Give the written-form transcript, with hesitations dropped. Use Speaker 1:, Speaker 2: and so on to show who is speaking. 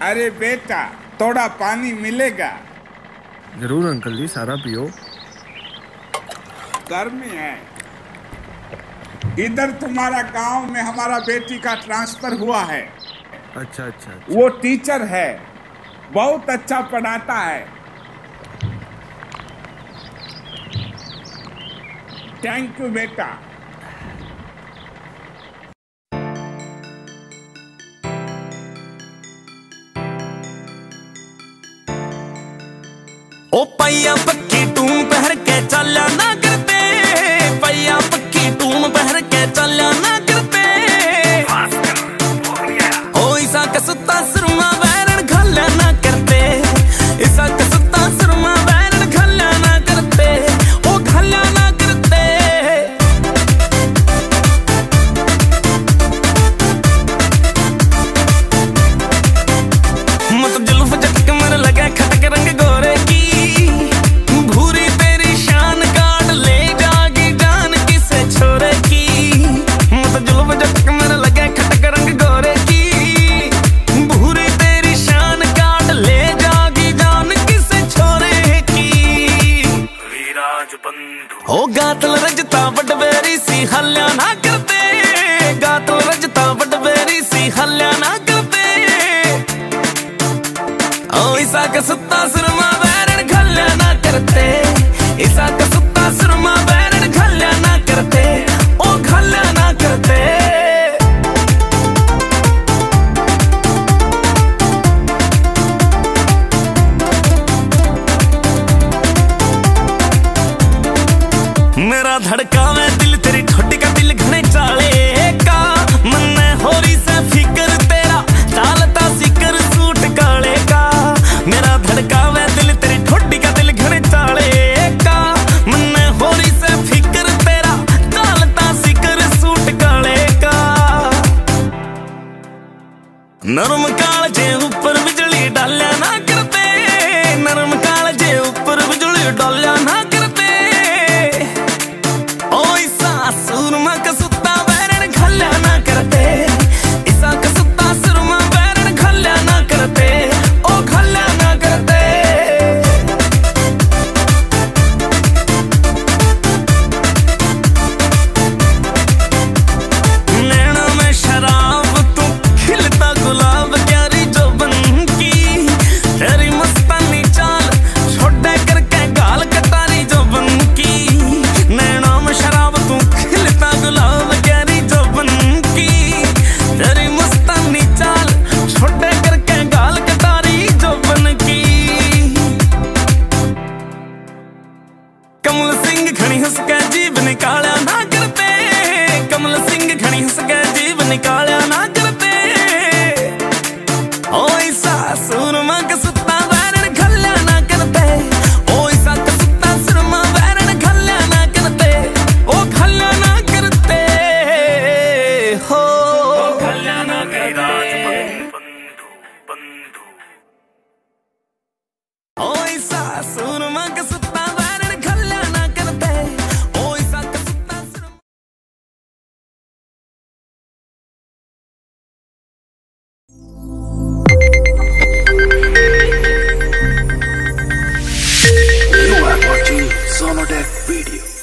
Speaker 1: अरे बेटा, थोड़ा पानी मिलेगा?
Speaker 2: जरूर अंकल जी, सारा पियो।
Speaker 1: गर्मी है। इधर तुम्हारा गांव में हमारा बेटी का ट्रांसफर हुआ है।
Speaker 2: अच्छा अच्छा।
Speaker 1: वो टीचर है, बहुत अच्छा पढ़ाता है। थैंक यू बेटा।
Speaker 3: ओ पैया पक्की टूम पहर के चला ना करते, पैया पक्की टूम पहर के चला ना करते। ओ ईसा कसुता सुरमा बैरन खल्ला ना करते, ईसा कसुता सुरमा बैरन खल्ला ना करते, ओ खल्ला ना करते। मत जुल्फ झटक मर लगे खटक रंग गोरे की, भूरी तेरी शान काट ले जागी जान किसे छोरे की। मत जुल्फ झटक मर लगे खटक रंग गोरे की, भूरी तेरी शान काट ले जागी जान किसे छोरे की। वीराज बंधु ओ गातल रजता बटबेरी सी हल्या ना करते, गातल रजता बटबेरी सी हल्या ना करते। ओ ईसा का सुत्ता सुरमा बैरन खल्ला ना करते, ईसा का सुत्ता सुरमा बैरन खल्ला ना करते, ओ खल्ला ना करते। मेरा धड़का में दिल तेरी ठोडी का दिल घने चाले का, मन होरी से फिकर तेरा चालता सिकर सूट काले का। मेरा धड़का में दिल तेरी ठोडी का दिल घने चाले का, मन होरी से फिकर तेरा चालता सिकर सूट काले का। नरम कालजे ऊपर बिजली डाल्या ना करते, नरम कालजे ऊपर बिजली डाल्या ना करते। ओ ईसा सुरमा का सुत्ता बैरन खल्ला ना करते, ईसा का सुत्ता सुरमा बैरन खल्ला ना करते, ओ खल्ला ना करते। नैना में शराब तू खिलता गुलाब क्यारी जो बन की, तेरी मस्तानी चाल छोड़े करके गाल कटारी जो बन की। नैना में शराब तू खिलता गुलाब क्यारी जो बन की, तेरी मस्तानी चाल छोड़े करके गाल कटारी जो बन की। कमल सिंह घनी हंस के जीव निकाला ना करते, कमल सिंह घनी हंस के जीव निकाला ना करते। ओ ईसा सुरमा का सुत्ता बैरन खल्ला ना करते, ओ ईसा का सुत्ता सुरमा बैरन खल्ला ना करते, ओ खल्ला ना करते हो, खल्ला ना करते। ओ ईसा सुरमा का सुत्ता बैरन खल्ला ना करते, ओ ईसा का सुत्ता सुरमा।
Speaker 4: You are watching Sonotech video.